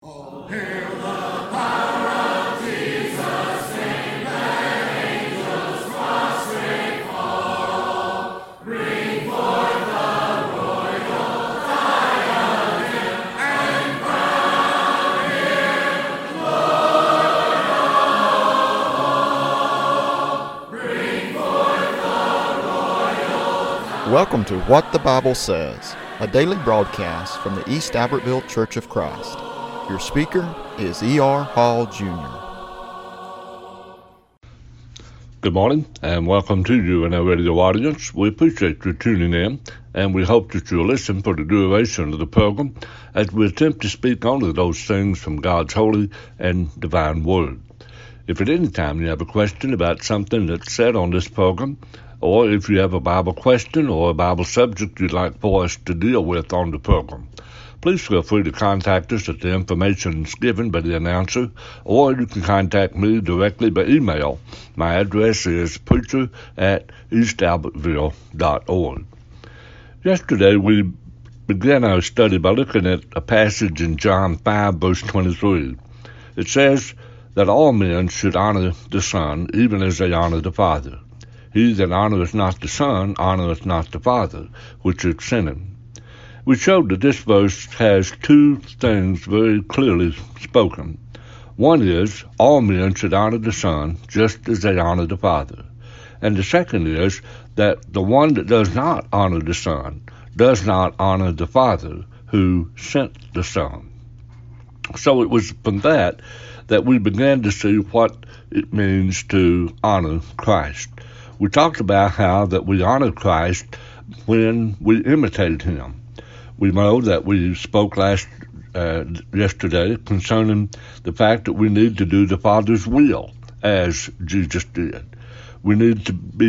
Welcome to What the Bible Says, a daily broadcast from the East Albertville Church of Christ. Your speaker is E.R. Hall, Jr. Good morning, and welcome to you and our radio audience. We appreciate you tuning in, and we hope that you'll listen for the duration of the program as we attempt to speak only those things from God's holy and divine word. If at any time you have a question about something that's said on this program, or if you have a Bible question or a Bible subject you'd like for us to deal with on the program, please feel free to contact us at the information given by the announcer, or you can contact me directly by email. My address is preacher@eastalbertville.org. Yesterday we began our study by looking at a passage in John 5, verse 23. It says that all men should honor the Son, even as they honor the Father. He that honoreth not the Son honoreth not the Father, which hath sent him. We showed that this verse has two things very clearly spoken. One is, all men should honor the Son just as they honor the Father. And the second is that the one that does not honor the Son does not honor the Father who sent the Son. So it was from that we began to see what it means to honor Christ. We talked about how that we honor Christ when we imitate him. We know that we spoke yesterday concerning the fact that we need to do the Father's will as Jesus did. We need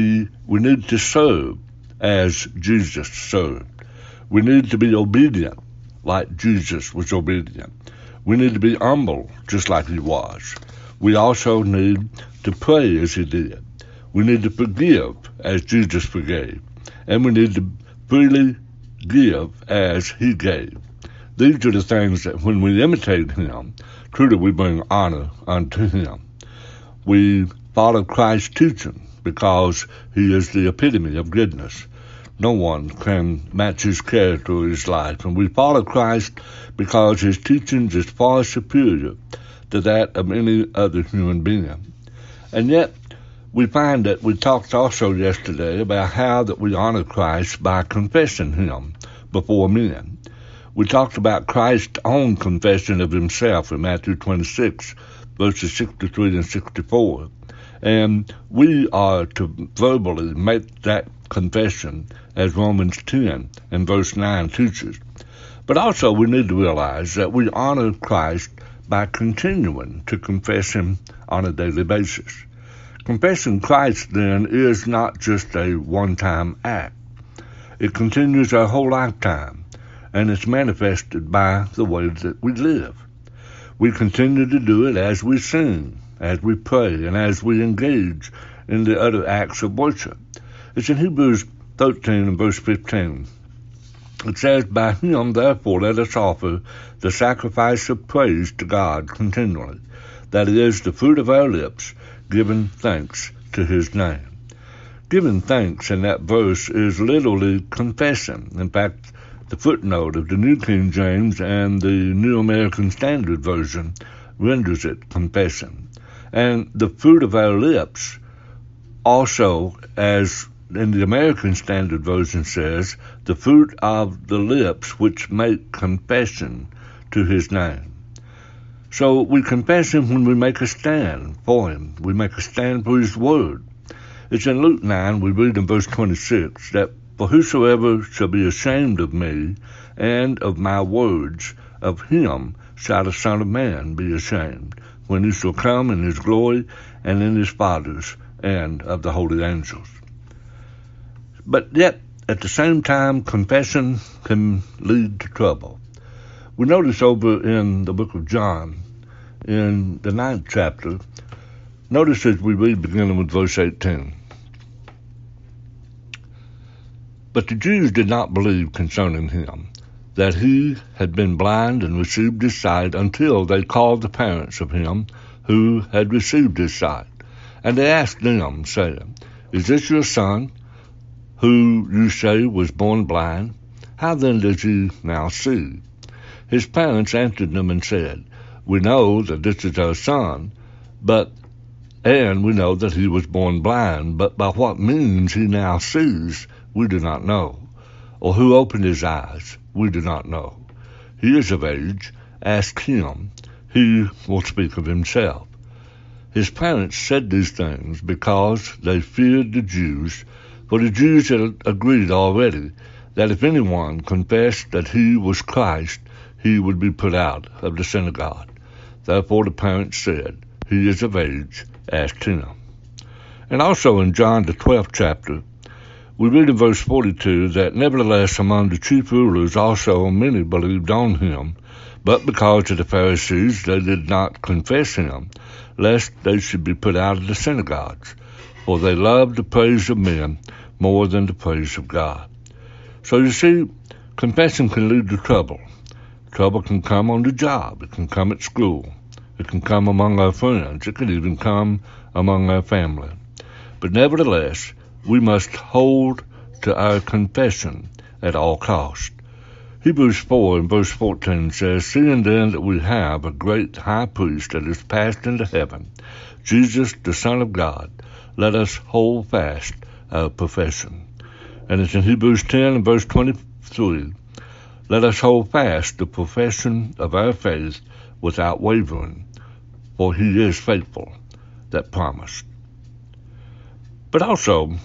to serve as Jesus served. We need to be obedient like Jesus was obedient. We need to be humble just like he was. We also need to pray as he did. We need to forgive as Jesus forgave. And we need to freely give as he gave. These are the things that when we imitate him, truly we bring honor unto him. We follow Christ's teaching because he is the epitome of goodness. No one can match his character or his life. And we follow Christ because his teachings is far superior to that of any other human being. And yet, we find that we talked also yesterday about how that we honor Christ by confessing him before men. We talked about Christ's own confession of himself in Matthew 26, verses 63 and 64. And we are to verbally make that confession as Romans 10 and verse 9 teaches. But also we need to realize that we honor Christ by continuing to confess him on a daily basis. Confessing Christ, then, is not just a one-time act. It continues our whole lifetime, and it's manifested by the way that we live. We continue to do it as we sing, as we pray, and as we engage in the other acts of worship. It's in Hebrews 13 and verse 15. It says, by him, therefore, let us offer the sacrifice of praise to God continually, that is, the fruit of our lips, giving thanks to his name. Giving thanks in that verse is literally confessing. In fact, the footnote of the New King James and the New American Standard Version renders it confessing. And the fruit of our lips also, as in the American Standard Version says, the fruit of the lips which make confession to his name. So we confess him when we make a stand for him. We make a stand for his word. It's in Luke 9, we read in verse 26, that for whosoever shall be ashamed of me and of my words, of him shall the Son of Man be ashamed, when he shall come in his glory and in his Father's and of the holy angels. But yet, at the same time, confession can lead to trouble. We notice over in the book of John, in the 9th chapter, notice as we read beginning with verse 18. But the Jews did not believe concerning him, that he had been blind and received his sight until they called the parents of him who had received his sight. And they asked them, saying, Is this your son, who you say was born blind? How then does he now see? His parents answered them and said, We know that this is our son, and we know that he was born blind, but by what means he now sees, we do not know. Or who opened his eyes, we do not know. He is of age, ask him, he will speak of himself. His parents said these things because they feared the Jews, for the Jews had agreed already that if anyone confessed that he was Christ, he would be put out of the synagogue. Therefore the parents said, He is of age, ask him. And also in John the 12th chapter, we read in verse 42 that nevertheless among the chief rulers also many believed on him, but because of the Pharisees they did not confess him, lest they should be put out of the synagogues, for they loved the praise of men more than the praise of God. So you see, confession can lead to trouble. Trouble can come on the job. It can come at school. It can come among our friends. It can even come among our family. But nevertheless, we must hold to our confession at all cost. Hebrews 4 and verse 14 says, Seeing then that we have a great high priest that is passed into heaven, Jesus, the Son of God, let us hold fast our profession. And it's in Hebrews 10 and verse 23, Let us hold fast the profession of our faith without wavering, for he is faithful that promised. But also,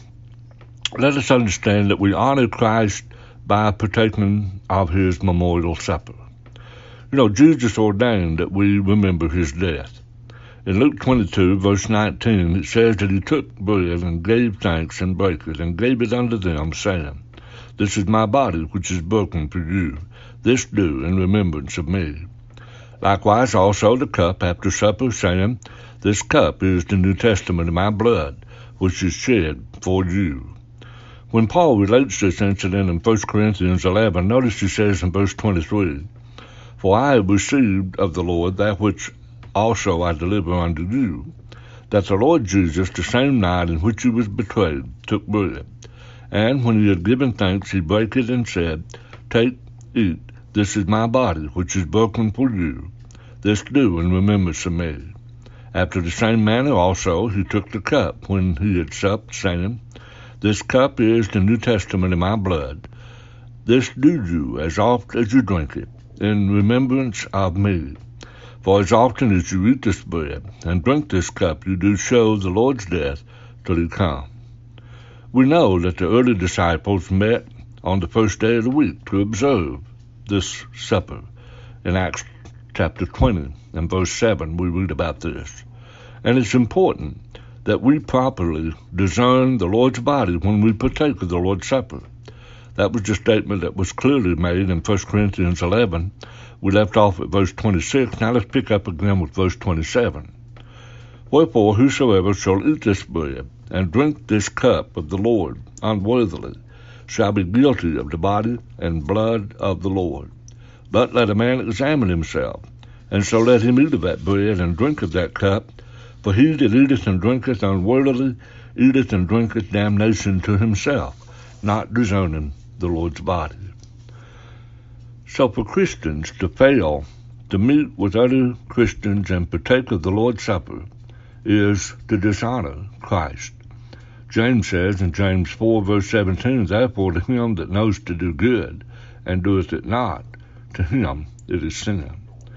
let us understand that we honor Christ by partaking of his memorial supper. You know, Jesus ordained that we remember his death. In Luke 22, verse 19, it says that he took bread and gave thanks and brake it, and gave it unto them, saying, This is my body which is broken for you. This do in remembrance of me. Likewise also the cup after supper, saying, This cup is the New Testament of my blood, which is shed for you. When Paul relates this incident in 1 Corinthians 11, notice he says in verse 23, For I have received of the Lord that which also I deliver unto you, that the Lord Jesus, the same night in which he was betrayed, took bread. And when he had given thanks, he brake it and said, Take, eat, this is my body, which is broken for you. This do in remembrance of me. After the same manner also he took the cup when he had supped, saying, This cup is the New Testament in my blood. This do you as oft as you drink it, in remembrance of me. For as often as you eat this bread and drink this cup, you do show the Lord's death till he come. We know that the early disciples met on the first day of the week to observe this supper. In Acts chapter 20 and verse 7, we read about this. And it's important that we properly discern the Lord's body when we partake of the Lord's Supper. That was the statement that was clearly made in 1 Corinthians 11. We left off at verse 26. Now let's pick up again with verse 27. Wherefore, whosoever shall eat this bread and drink this cup of the Lord unworthily shall be guilty of the body and blood of the Lord. But let a man examine himself, and so let him eat of that bread and drink of that cup. For he that eateth and drinketh unworthily eateth and drinketh damnation to himself, not discerning the Lord's body. So for Christians to fail to meet with other Christians and partake of the Lord's Supper is to dishonor Christ. James says in James 4 verse 17, Therefore to him that knows to do good and doeth it not, to him it is sin.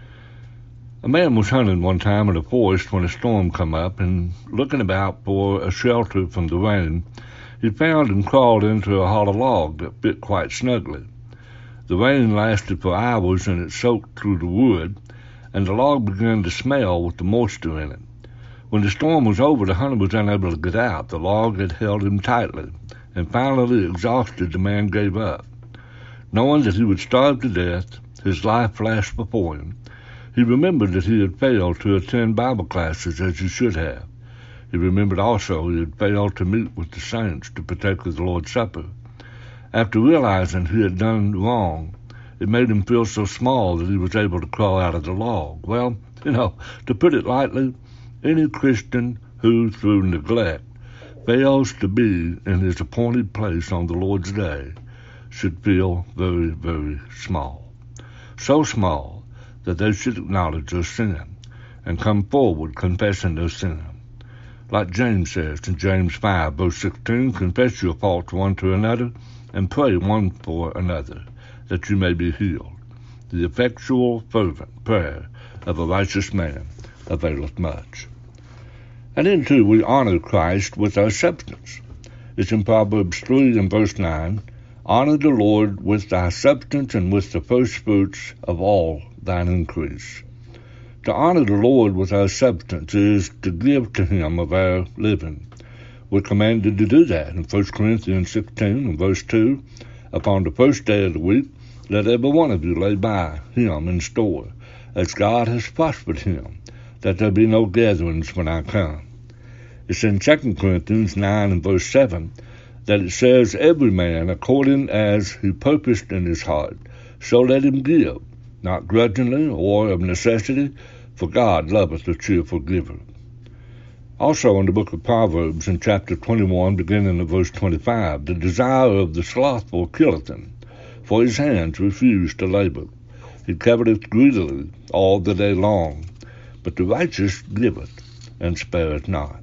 A man was hunting one time in the forest when a storm come up, and looking about for a shelter from the rain, he found and crawled into a hollow log that fit quite snugly. The rain lasted for hours, and it soaked through the wood, and the log began to smell with the moisture in it. When the storm was over, the hunter was unable to get out. The log had held him tightly, and finally, exhausted, the man gave up. Knowing that he would starve to death, his life flashed before him. He remembered that he had failed to attend Bible classes as he should have. He remembered also he had failed to meet with the saints to partake of the Lord's Supper. After realizing he had done wrong, It made him feel so small that he was able to crawl out of the log. Well, to put it lightly, any Christian who, through neglect, fails to be in his appointed place on the Lord's day should feel very, very small. So small that they should acknowledge their sin and come forward confessing their sin. Like James says in James 5, verse 16, confess your faults one to another and pray one for another, that you may be healed. The effectual, fervent prayer of a righteous man availeth much. And then, too, we honor Christ with our substance. It's in Proverbs 3 and verse 9, honor the Lord with thy substance and with the first fruits of all thine increase. To honor the Lord with our substance is to give to him of our living. We're commanded to do that in 1 Corinthians 16 and verse 2, upon the first day of the week, let every one of you lay by him in store, as God has prospered him, that there be no gatherings when I come. It's in 2 Corinthians 9 and verse 7 that it says, every man according as he purposed in his heart, so let him give, not grudgingly or of necessity, for God loveth a cheerful giver. Also in the book of Proverbs in chapter 21, beginning in verse 25, the desire of the slothful killeth him, for his hands refuse to labor. He coveteth greedily all the day long, but the righteous giveth and spareth not.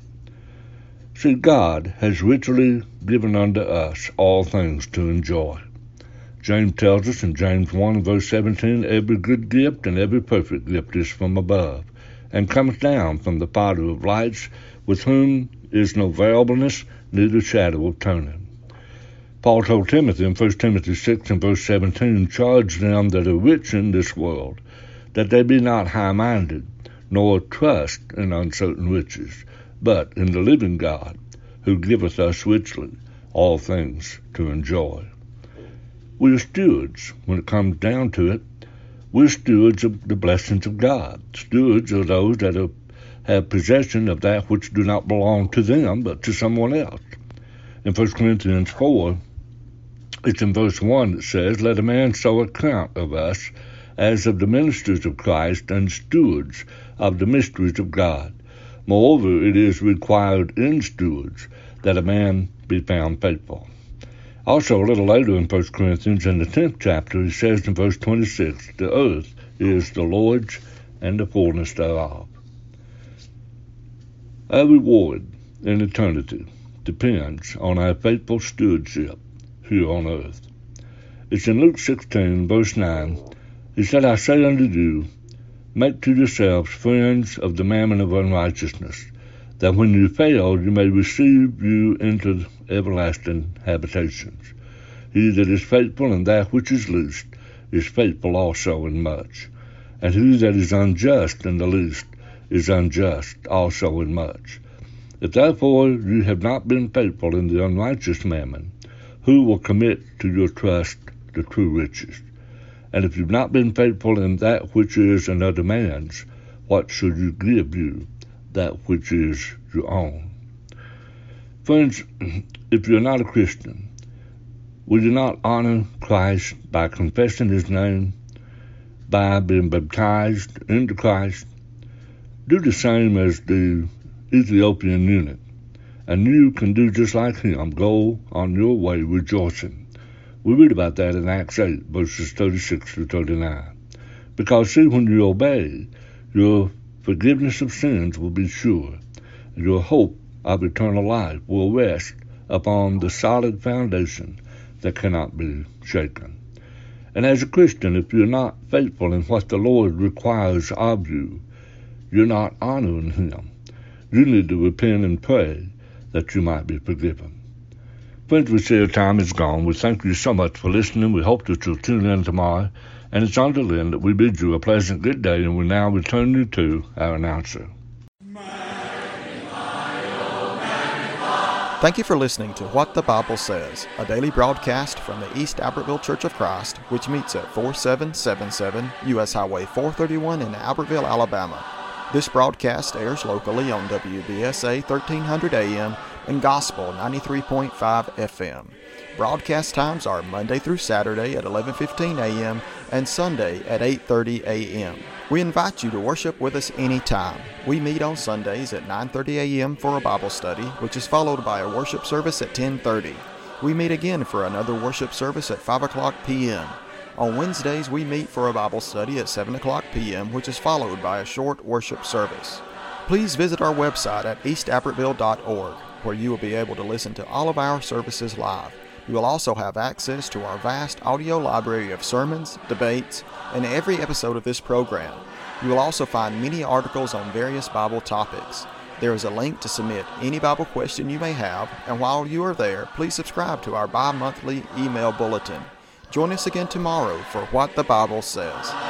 See, God has richly given unto us all things to enjoy. James tells us in James 1 verse 17, every good gift and every perfect gift is from above, and cometh down from the Father of lights, with whom is no variableness, neither shadow of turning. Paul told Timothy in 1 Timothy 6 and verse 17, charge them that are rich in this world, that they be not high-minded, nor trust in uncertain riches, but in the living God, who giveth us richly all things to enjoy. We are stewards. When it comes down to it, we're stewards of the blessings of God. Stewards are those that have possession of that which do not belong to them, but to someone else. In 1 Corinthians 4, it's in verse 1 that says, let a man so account of us as of the ministers of Christ and stewards of the mysteries of God. Moreover, it is required in stewards that a man be found faithful. Also, a little later in 1 Corinthians, in the 10th chapter, he says in verse 26, the earth is the Lord's and the fullness thereof. Our reward in eternity depends on our faithful stewardship here on earth. It's in Luke 16, verse 9, he said, I say unto you, make to yourselves friends of the mammon of unrighteousness, that when you fail, you may receive you into everlasting habitations. He that is faithful in that which is least is faithful also in much. And he that is unjust in the least is unjust also in much. If therefore you have not been faithful in the unrighteous mammon, who will commit to your trust the true riches? And if you've not been faithful in that which is another man's, what should you give you that which is your own? Friends, if you're not a Christian, will you not honor Christ by confessing his name, by being baptized into Christ? Do the same as the Ethiopian eunuch, and you can do just like him. Go on your way rejoicing. We read about that in Acts 8, verses 36 through 39. Because, see, when you obey, your forgiveness of sins will be sure, and your hope of eternal life will rest upon the solid foundation that cannot be shaken. And as a Christian, if you're not faithful in what the Lord requires of you, you're not honoring him. You need to repent and pray that you might be forgiven. Friends, we say our time is gone. We thank you so much for listening. We hope that you'll tune in tomorrow. And it's until then that we bid you a pleasant good day, and we now return you to our announcer. Thank you for listening to What the Bible Says, a daily broadcast from the East Albertville Church of Christ, which meets at 4777 U.S. Highway 431 in Albertville, Alabama. This broadcast airs locally on WBSA 1300 AM and Gospel 93.5 FM. Broadcast times are Monday through Saturday at 11:15 a.m. and Sunday at 8:30 a.m. We invite you to worship with us anytime. We meet on Sundays at 9:30 a.m. for a Bible study, which is followed by a worship service at 10:30. We meet again for another worship service at 5 o'clock p.m. On Wednesdays, we meet for a Bible study at 7 o'clock p.m., which is followed by a short worship service. Please visit our website at eastabbertville.org, where you will be able to listen to all of our services live. You will also have access to our vast audio library of sermons, debates, and every episode of this program. You will also find many articles on various Bible topics. There is a link to submit any Bible question you may have, and while you are there, please subscribe to our bi-monthly email bulletin. Join us again tomorrow for What the Bible Says.